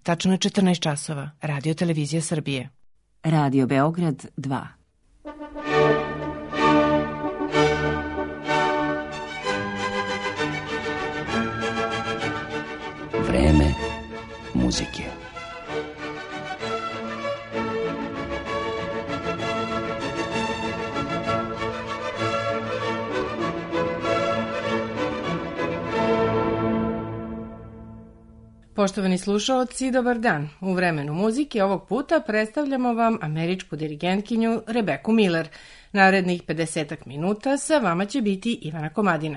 Tačno je 14 časova. Radio Televizija Srbije. Radio Beograd 2. Vreme muzike. Poštovani slušaoci, dobar dan. U vremenu muzike ovog puta predstavljamo vam američku dirigentkinju Rebeku Miller. Narednih 50 minuta sa vama će biti Ivana Komadina.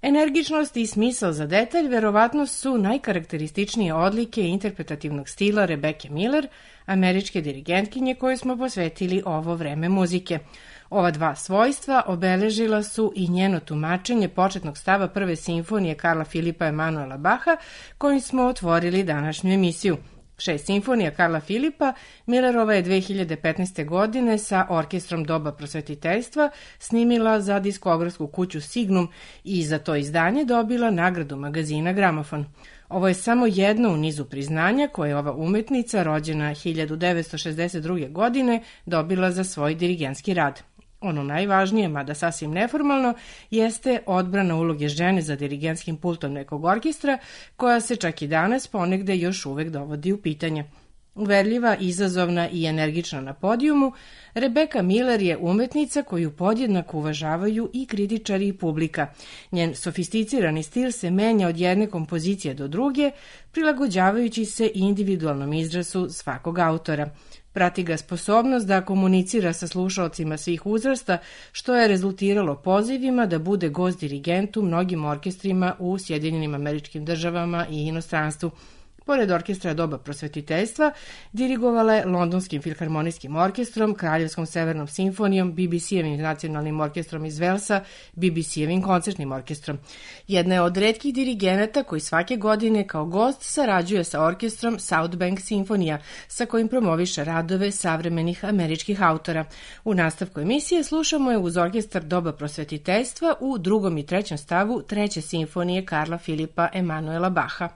Energičnost i smisao za detalj verovatno su najkarakterističnije odlike interpretativnog stila Rebecca Miller, američke dirigentkinje kojoj smo posvetili ovo vreme muzike. Ova dva svojstva obeležila su i njeno tumačenje početnog stava prve simfonije Karla Filipa Emanuela Baha, kojim smo otvorili današnju emisiju. 6 simfonija Karla Filipa Millerova je 2015. godine sa orkestrom Doba prosvetiteljstva snimila za diskografsku kuću Signum i za to izdanje dobila nagradu magazina Gramofon. Ovo je samo jedno u nizu priznanja koje je ova umetnica, rođena 1962. godine, dobila za svoj dirigentski rad. Ono najvažnije, mada sasvim neformalno, jeste odbrana uloge žene za dirigentskim pultom nekog orkestra, koja se čak i danas ponegde još uvek dovodi u pitanje. Uverljiva, izazovna i energična na podijumu, Rebecca Miller je umetnica koju podjednako uvažavaju i kritičari i publika. Njen sofisticirani stil se menja od jedne kompozicije do druge, prilagođavajući se individualnom izrazu svakog autora. Prati ga sposobnost da komunicira sa slušaocima svih uzrasta, što je rezultiralo pozivima da bude gost dirigent u mnogim orkestrima u Sjedinjenim Američkim Državama i inostranstvu. Pored orkestra Doba prosvetiteljstva, dirigovala je Londonskim filharmonijskim orkestrom, Kraljevskom severnom simfonijom, BBC-evim nacionalnim orkestrom iz Velsa, BBC-evim koncertnim orkestrom. Jedna je od retkih dirigenata koji svake godine kao gost sarađuje sa orkestrom South Bank Simfonija, sa kojim promoviše radove savremenih američkih autora. U nastavku emisije slušamo je uz orkestar Doba prosvetiteljstva u drugom i trećem stavu treće simfonije Karla Filipa Emanuela Baha.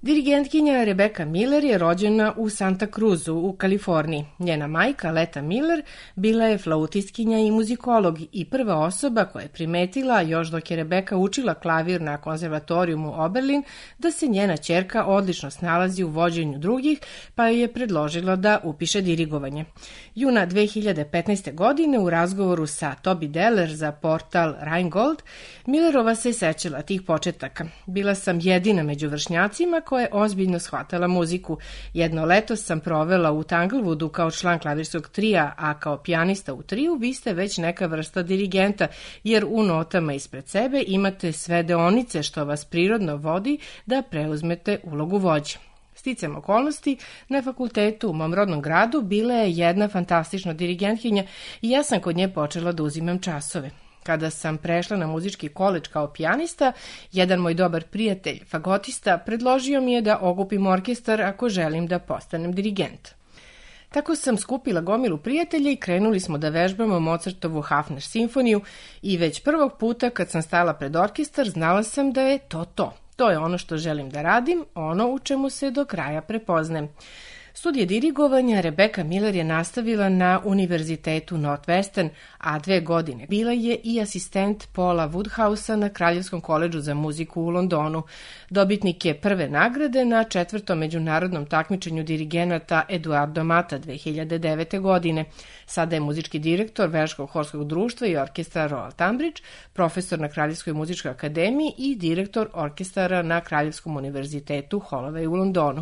Dirigentkinja Rebecca Miller je rođena u Santa Cruzu u Kaliforniji. Njena majka, Leta Miller, bila je flautistkinja i muzikolog i prva osoba koja je primetila, još dok je Rebecca učila klavir na konzervatorijumu Oberlin, da se njena ćerka odlično snalazi u vođenju drugih, pa joj je predložila da upiše dirigovanje. Juna 2015. godine u razgovoru sa Toby Deller za portal Rheingold, Millerova se sećala tih početaka. Bila sam jedina među vršnjacima koja je ozbiljno shvatala muziku. Jedno leto sam provela u Tanglewoodu kao član klavirskog trija, a kao pijanista u triju vi ste već neka vrsta dirigenta, jer u notama ispred sebe imate sve deonice što vas prirodno vodi da preuzmete ulogu vođe. Sticam okolnosti, na fakultetu u mom rodnom gradu bila je jedna fantastična dirigentkinja i ja sam kod nje počela da uzimam časove. Kada sam prešla na muzički koledž kao pijanista, jedan moj dobar prijatelj, fagotista, predložio mi je da okupim orkestar ako želim da postanem dirigent. Tako sam skupila gomilu prijatelja i krenuli smo da vežbamo Mozartovu Hafner simfoniju i već prvog puta kad sam stala pred orkestar znala sam da je to. To je ono što želim da radim, ono u čemu se do kraja prepoznajem. Studije dirigovanja Rebecca Miller je nastavila na Univerzitetu Northwestern, a 2 godine bila je i asistent Paula Woodhousea na Kraljevskom koledžu za muziku u Londonu. Dobitnik je prve nagrade na 4. međunarodnom takmičenju dirigenata Eduardo Mata 2009. godine. Sada je muzički direktor Velškog horskog društva i orkestra Royal Tunbridge, profesor na Kraljevskoj muzičkoj akademiji i direktor orkestara na Kraljevskom univerzitetu Holloway u Londonu.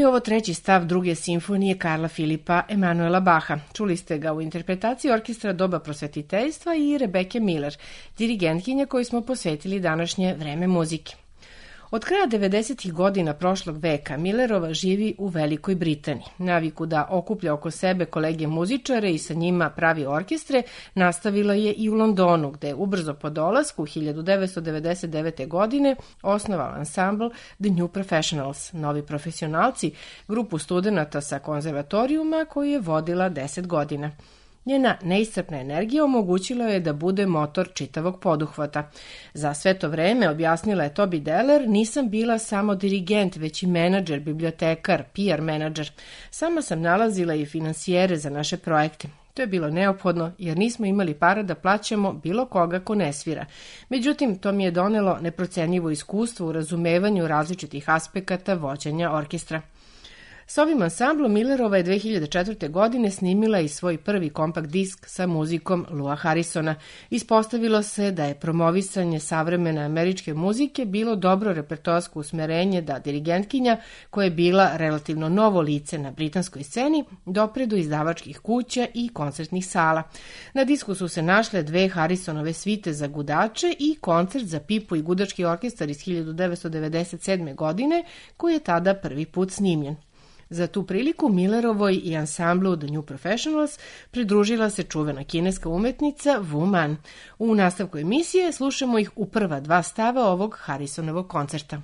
bio ovo treći stav druge simfonije Karla Filipa Emanuela Baha. Čuli ste ga u interpretaciji orkestra Doba prosvetiteljstva i Rebeke Miller, dirigentkinje koju smo posvetili današnje vreme muzike. Od kraja 90. godina prošlog veka Millerova živi u Velikoj Britaniji. Naviku da okuplja oko sebe kolege muzičare i sa njima pravi orkestre nastavila je i u Londonu, gde je ubrzo po dolasku 1999. godine osnovao ansambl The New Professionals, novi profesionalci, grupu studenata sa konzervatorijuma koju je vodila 10 godina. Njena neiscrpna energija omogućila je da bude motor čitavog poduhvata. Za sve to vreme, objasnila je Toby Deller, nisam bila samo dirigent, već i menadžer, bibliotekar, PR menadžer. Sama sam nalazila i finansijere za naše projekte. To je bilo neophodno jer nismo imali para da plaćamo bilo koga ko ne svira. Međutim, to mi je donelo neprocenjivo iskustvo u razumevanju različitih aspekata vođenja orkestra. S ovim ansamblom Millerova je 2004. godine snimila i svoj prvi kompakt disk sa muzikom Lua Harrisona. Ispostavilo se da je promovisanje savremene američke muzike bilo dobro repertoarsko usmerenje da dirigentkinja, koja je bila relativno novo lice na britanskoj sceni, dopre do izdavačkih kuća i koncertnih sala. Na disku su se našle 2 Harrisonove svite za gudače i koncert za pipu i gudački orkestar iz 1997. godine, koji je tada prvi put snimljen. Za tu priliku Millerovoj i ansamblu The New Professionals pridružila se čuvena kineska umetnica Wu Man. U nastavku emisije slušamo ih u prva 2 stava ovog Harrisonovog koncerta.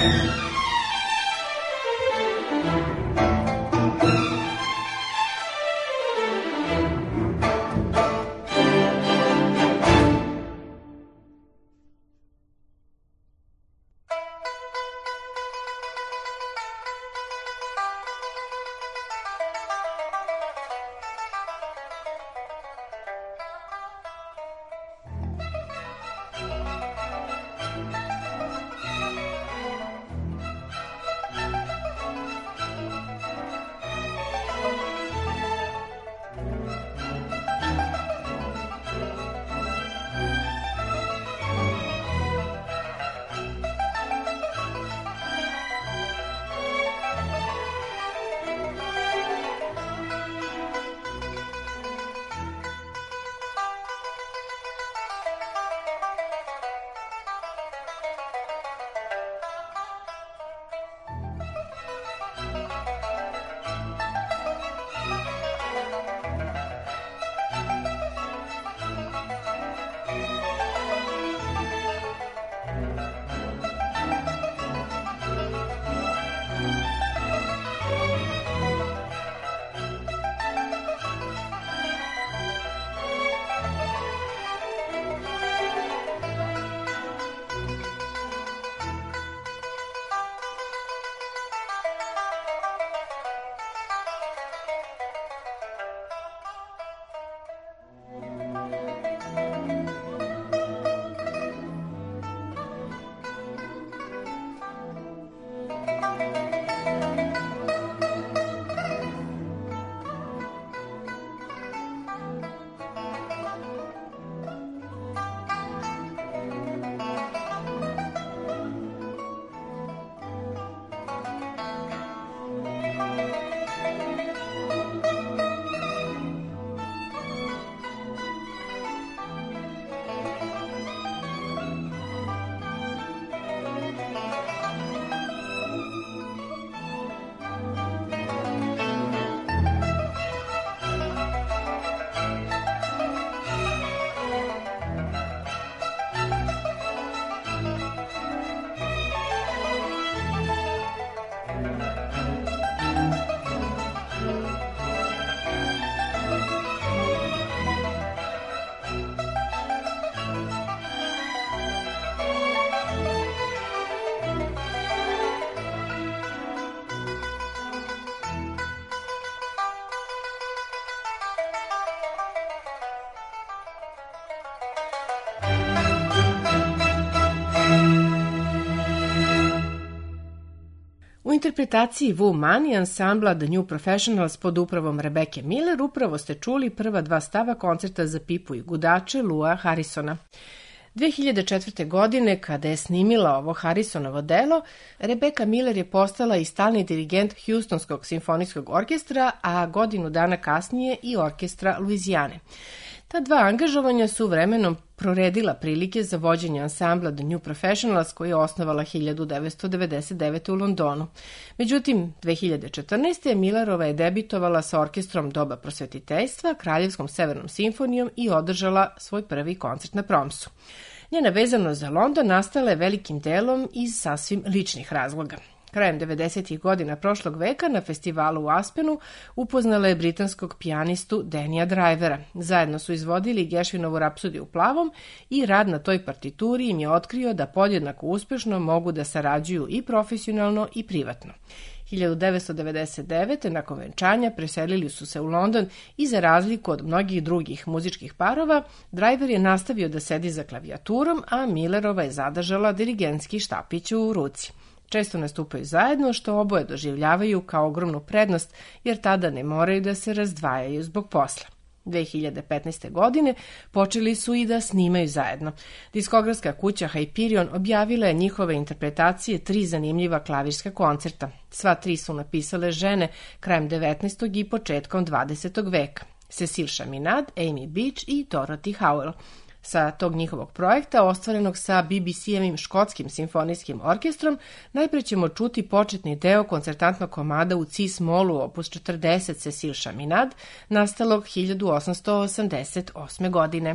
U interpretaciji Wu Man i ansambla The New Professionals pod upravom Rebecca Miller upravo ste čuli prva dva stava koncerta za pipu i gudače Lua Harrisona. 2004. godine, kada je snimila ovo Harrisonovo delo, Rebecca Miller je postala i stalni dirigent Houstonskog simfonijskog orkestra, a godinu dana kasnije i orkestra Luizijane. Ta dva angažovanja su vremenom proredila prilike za vođenje ansambla The New Professionals koji je osnovala 1999. u Londonu. Međutim, 2014. Millerova je debitovala sa orkestrom Doba prosvetiteljstva, Kraljevskom severnom simfonijom i održala svoj prvi koncert na Promsu. Njena vezanost za London nastala je velikim delom iz sasvim ličnih razloga. Krajem 90. godina prošlog veka na festivalu u Aspenu upoznala je britanskog pijanistu Dannya Drivera. Zajedno su izvodili Gershwinovu Rapsodiju u plavom i rad na toj partituri im je otkrio da podjednako uspešno mogu da sarađuju i profesionalno i privatno. 1999. nakon venčanja preselili su se u London i za razliku od mnogih drugih muzičkih parova, Driver je nastavio da sedi za klavijaturom, a Millerova je zadržala dirigentski štapić u ruci. Često nastupaju zajedno, što oboje doživljavaju kao ogromnu prednost, jer tada ne moraju da se razdvajaju zbog posla. 2015. godine počeli su i da snimaju zajedno. Diskografska kuća Hyperion objavila je njihove interpretacije 3 zanimljiva klavirska koncerta. Sva 3 su napisale žene krajem 19. i početkom 20. veka. Cecile Chaminade, Amy Beach i Dorothy Howell. Sa tog njihovog projekta, ostvarenog sa BBC-evim škotskim simfonijskim orkestrom, najpre ćemo čuti početni deo koncertantnog komada u C-smolu opus 40 Cecile Chaminade, nastalog 1888. godine.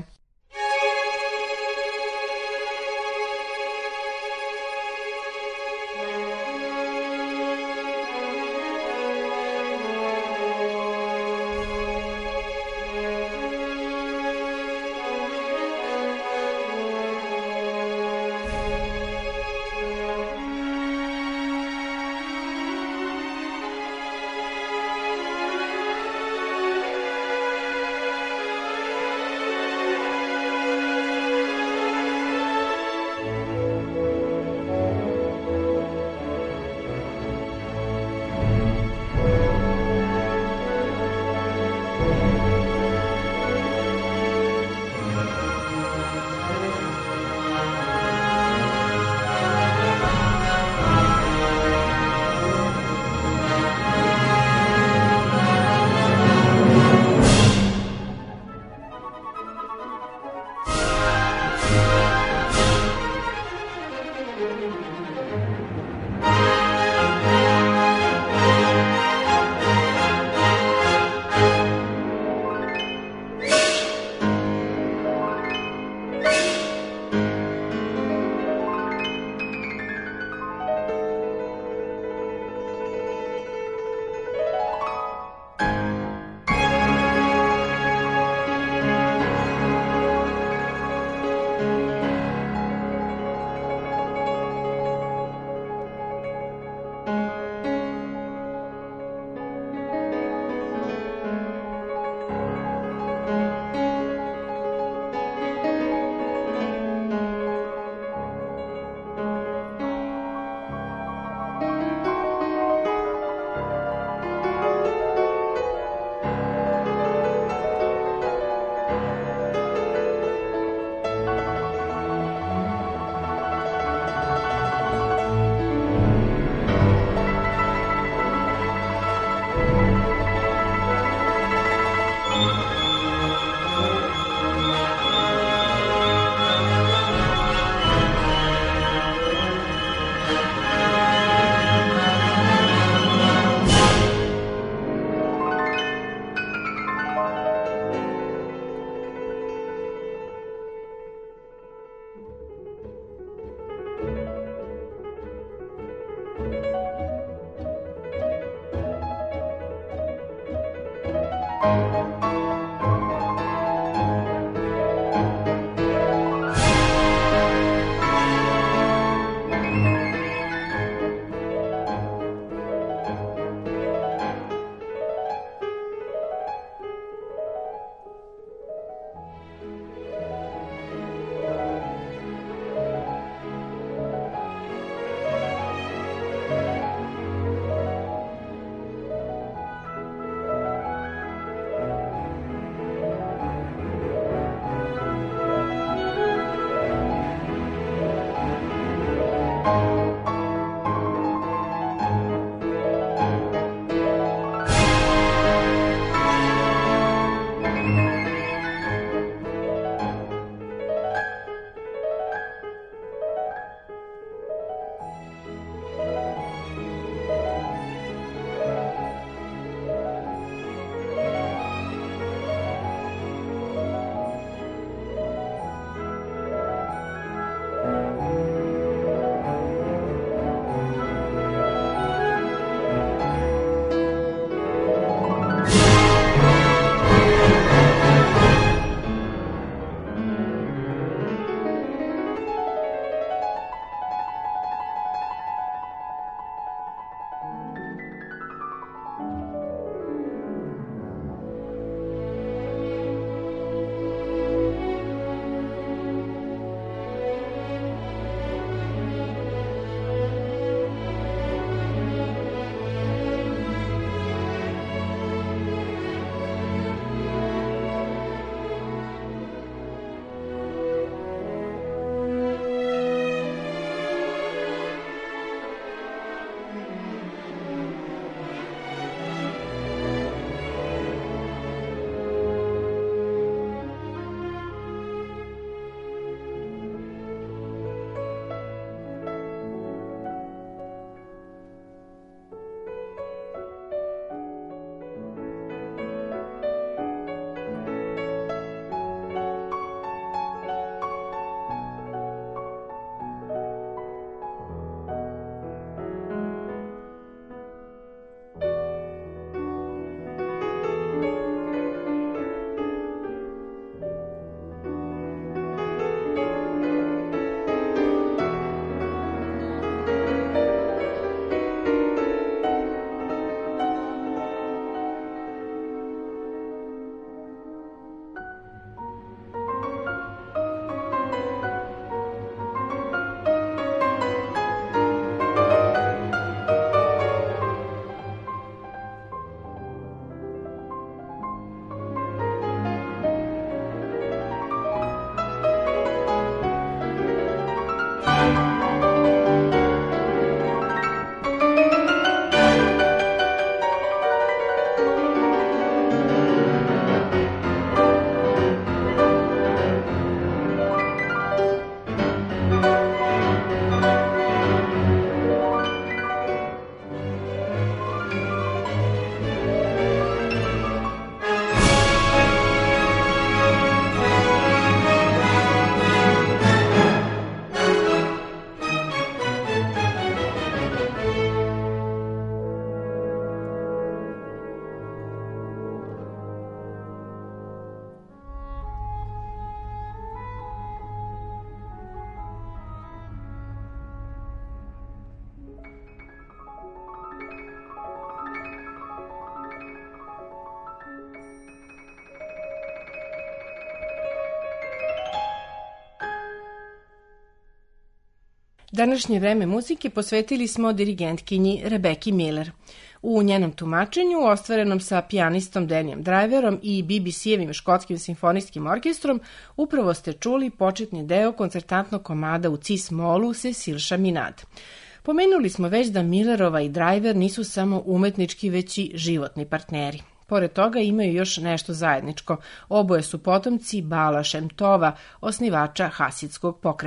Današnje vreme muzike posvetili smo dirigentkinji Rebeki Miller. U njenom tumačenju, ostvarenom sa pijanistom Denijem Driverom i BBC-evim škotskim simfonijskim orkestrom, upravo ste čuli početni deo koncertantnog komada u cis-molu Cecil Chaminade. Pomenuli smo već da Millerova i Driver nisu samo umetnički, već i životni partneri. Pored toga imaju još nešto zajedničko. Oboje su potomci Bala Šem Tova, osnivača hasidskog pokreta.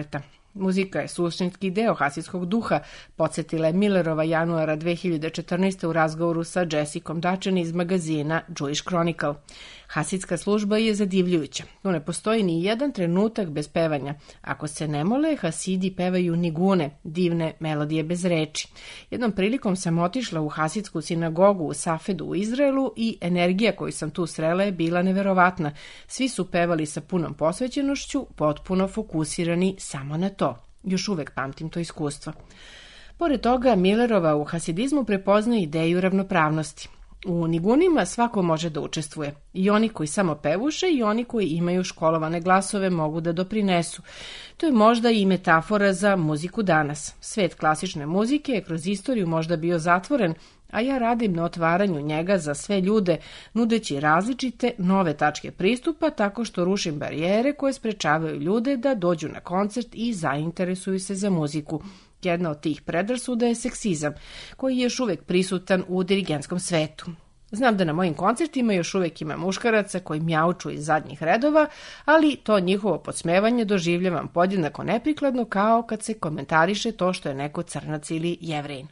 Muzika je suštinski deo hasidskog duha, podsjetila je Millerova januara 2014. u razgovoru sa Jessicom Dutchen iz magazina Jewish Chronicle. Hasidska služba je zadivljujuća. Tu ne postoji ni jedan trenutak bez pevanja. Ako se ne mole, Hasidi pevaju nigune, divne melodije bez reči. Jednom prilikom sam otišla u hasidsku sinagogu u Safedu u Izraelu i energija koju sam tu srela je bila neverovatna. Svi su pevali sa punom posvećenošću, potpuno fokusirani samo na to. Još uvek pamtim to iskustvo. Pored toga, Millerova u hasidizmu prepoznaje ideju ravnopravnosti. U nigunima svako može da učestvuje. I oni koji samo pevuše i oni koji imaju školovane glasove mogu da doprinesu. To je možda i metafora za muziku danas. Svet klasične muzike je kroz istoriju možda bio zatvoren, a ja radim na otvaranju njega za sve ljude, nudeći različite nove tačke pristupa tako što rušim barijere koje sprečavaju ljude da dođu na koncert i zainteresuju se za muziku. Jedna od tih predrasuda je seksizam, koji je još uvek prisutan u dirigentskom svetu. Znam da na mojim koncertima još uvek ima muškaraca koji mjauču iz zadnjih redova, ali to njihovo podsmevanje doživljavam podjednako neprikladno kao kad se komentariše to što je neko crnac ili Jevrejin.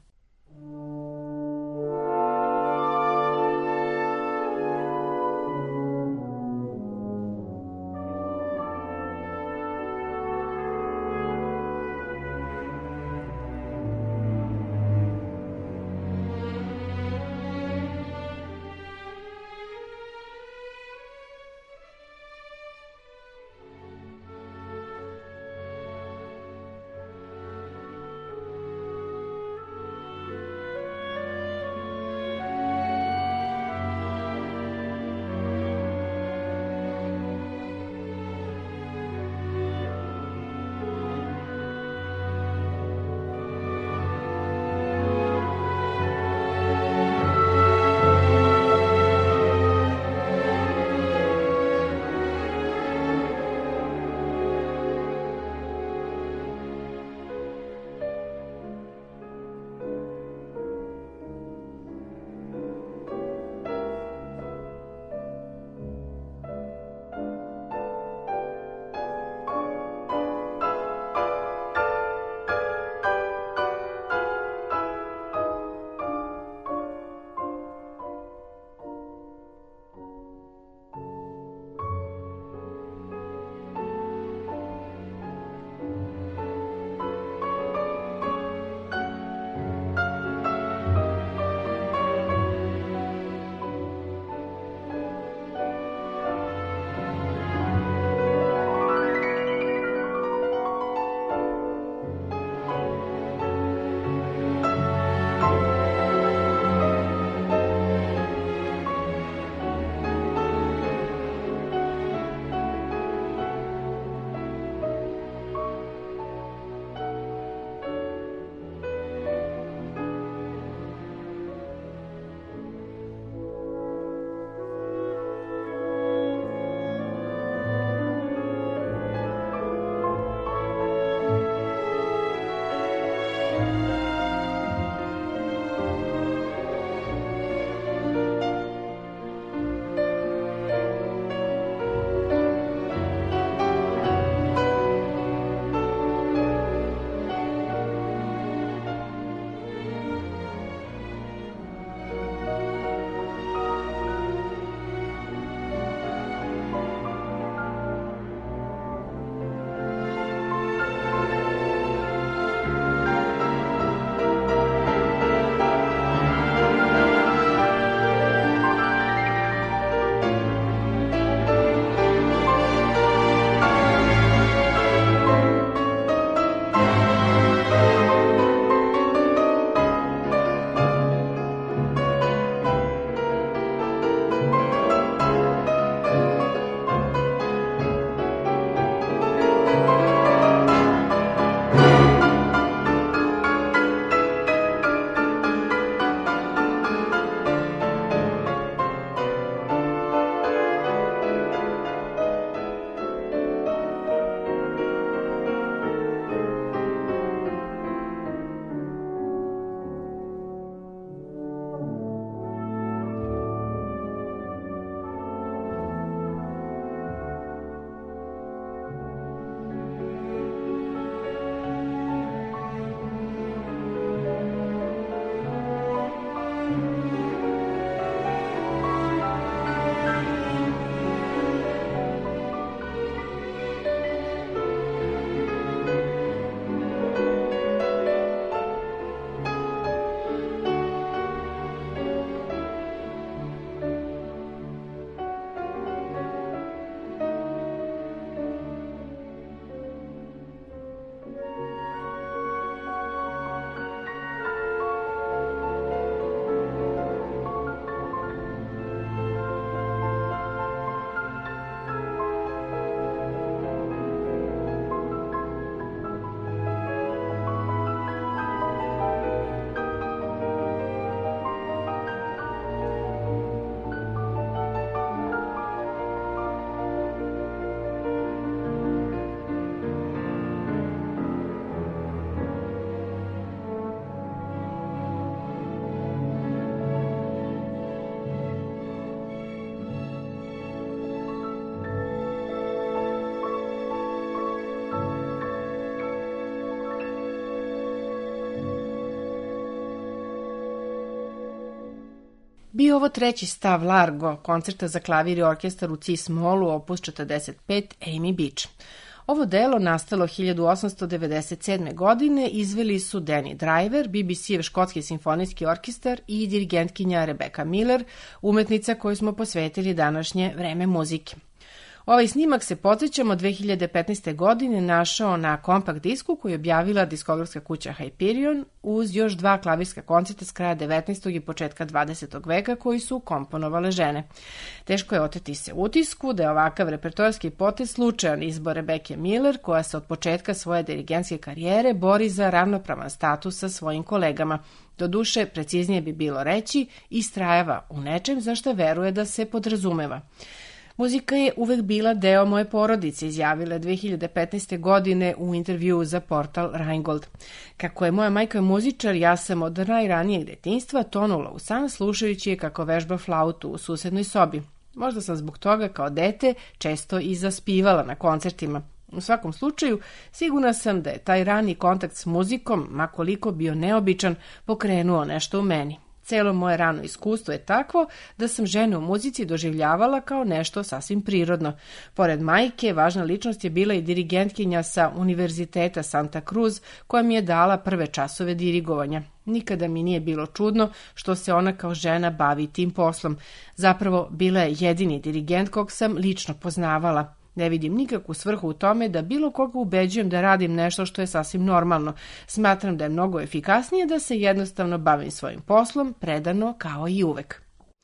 Bio ovo treći stav Largo, koncerta za klavir i orkestar u cis-molu, opus 45, Amy Beach. Ovo delo, nastalo 1897. godine, izveli su Danny Driver, BBC-ev škotski simfonijski orkestar i dirigentkinja Rebecca Miller, umetnica koju smo posvetili današnje vreme muzike. Ovaj snimak, se podsjećamo, 2015. godine našao na kompakt disku koju je objavila diskografska kuća Hyperion uz još 2 klavirska koncerta s kraja 19. i početka 20. veka koji su komponovale žene. Teško je oteti se utisku da je ovakav repertoarski potez slučajan izbor Rebecca Miller, koja se od početka svoje dirigentske karijere bori za ravnopravan status sa svojim kolegama. Doduše, preciznije bi bilo reći, istrajava u nečem za što veruje da se podrazumeva. Muzika je uvek bila deo moje porodice, izjavila je 2015. godine u intervjuu za portal Rheingold. Kako je moja majka muzičar, ja sam od najranijeg detinjstva tonula u san slušajući je kako vežba flautu u susednoj sobi. Možda sam zbog toga kao dete često i zaspivala na koncertima. U svakom slučaju, sigurna sam da je taj rani kontakt s muzikom, makoliko bio neobičan, pokrenuo nešto u meni. Celo moje rano iskustvo je takvo da sam žene u muzici doživljavala kao nešto sasvim prirodno. Pored majke, važna ličnost je bila i dirigentkinja sa Univerziteta Santa Cruz, koja mi je dala prve časove dirigovanja. Nikada mi nije bilo čudno što se ona kao žena bavi tim poslom. Zapravo, bila je jedini dirigent kog sam lično poznavala. Ne vidim nikakvu svrhu u tome da bilo koga ubeđujem da radim nešto što je sasvim normalno. Smatram da je mnogo efikasnije da se jednostavno bavim svojim poslom, predano kao i uvek.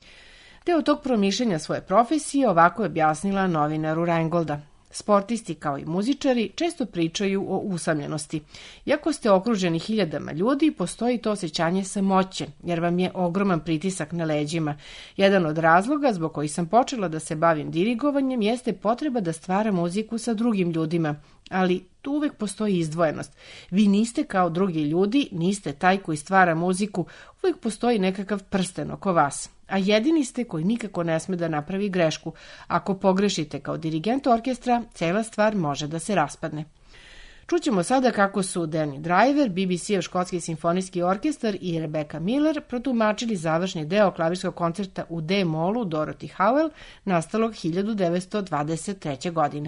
Deo tog promišljanja svoje profesije ovako je objasnila novinaru Rheingolda. Sportisti kao i muzičari često pričaju o usamljenosti. Iako ste okruženi hiljadama ljudi, postoji to osjećanje samoće, jer vam je ogroman pritisak na leđima. Jedan od razloga zbog kojih sam počela da se bavim dirigovanjem jeste potreba da stvaram muziku sa drugim ljudima, ali tu uvek postoji izdvojenost. Vi niste kao drugi ljudi, niste taj koji stvara muziku, uvek postoji nekakav prsten oko vas. A jedini ste koji nikako ne sme da napravi grešku. Ako pogrešite kao dirigent orkestra, cela stvar može da se raspadne. Čućemo sada kako su Danny Driver, BBC-ev škotski simfonijski orkestar i Rebecca Miller protumačili završni deo klavirskog koncerta u D-molu Dorothy Howell, nastalog 1923. godine.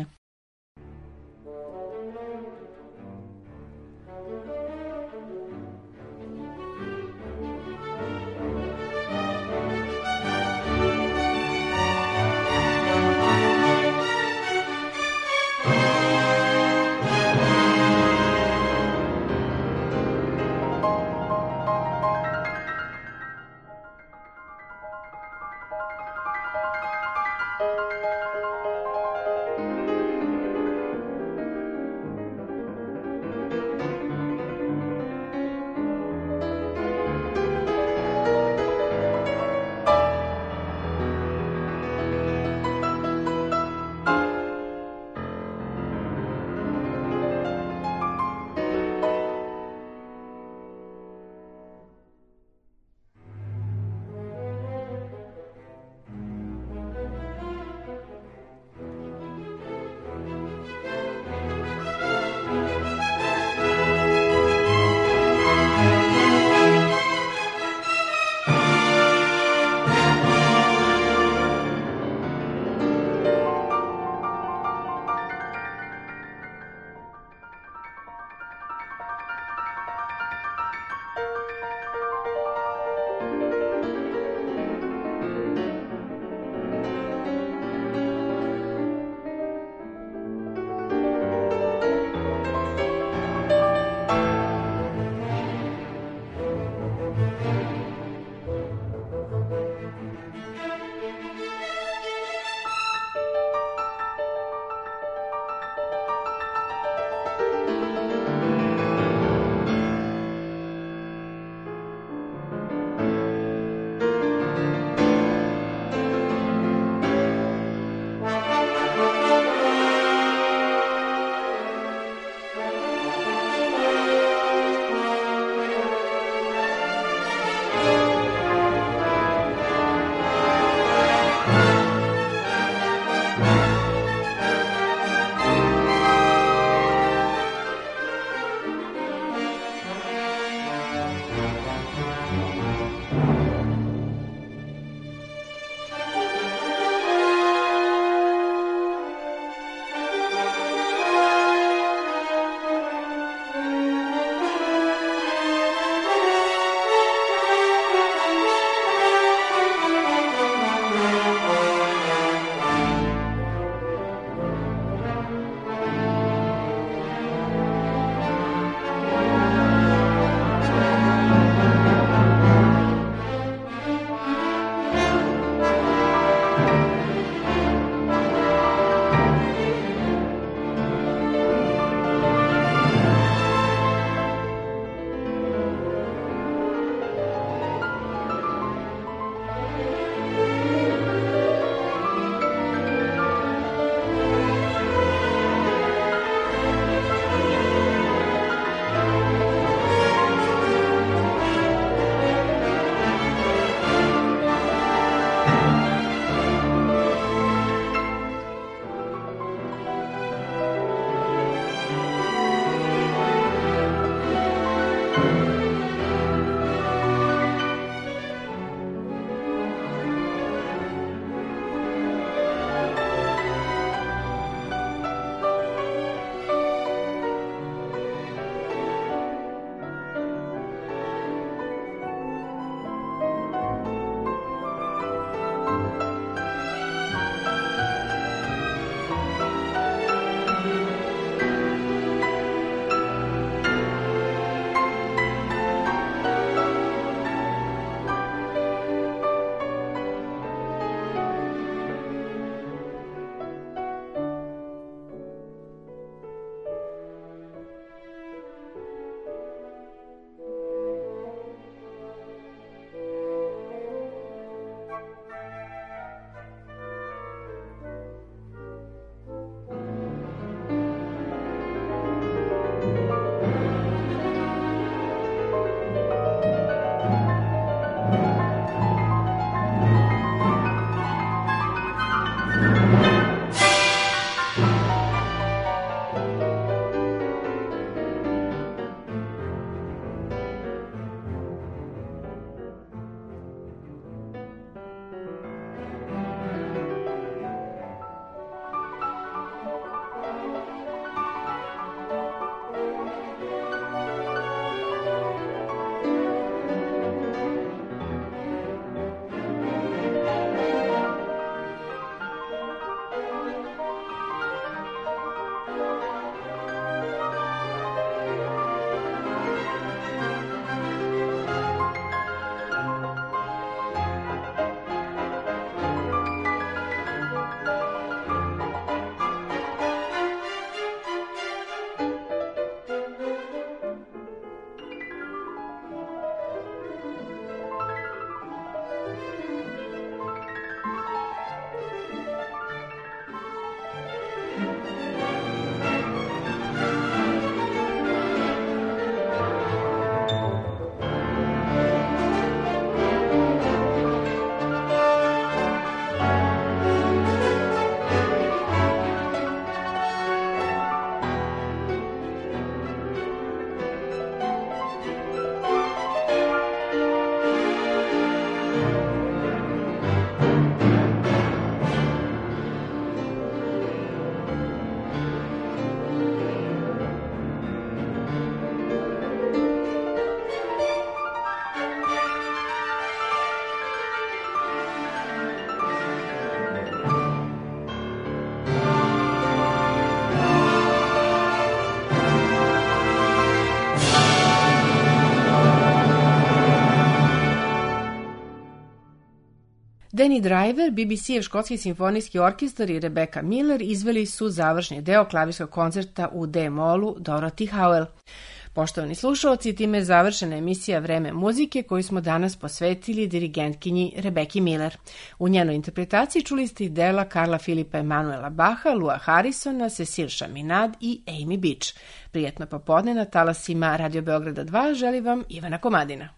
Danny Driver, BBC-ev škotski simfonijski orkestar i Rebecca Miller izveli su završni deo klavirskog koncerta u D-molu Dorothy Howell. Poštovani slušalci, time je završena emisija Vreme muzike koju smo danas posvetili dirigentkinji Rebecki Miller. U njenoj interpretaciji čuli ste i dela Karla Filipa Emanuela Bacha, Lua Harrisona, Cecil Chaminade i Amy Beach. Prijetno popodne na talasima Radio Beograda 2 želi vam Ivana Komadina.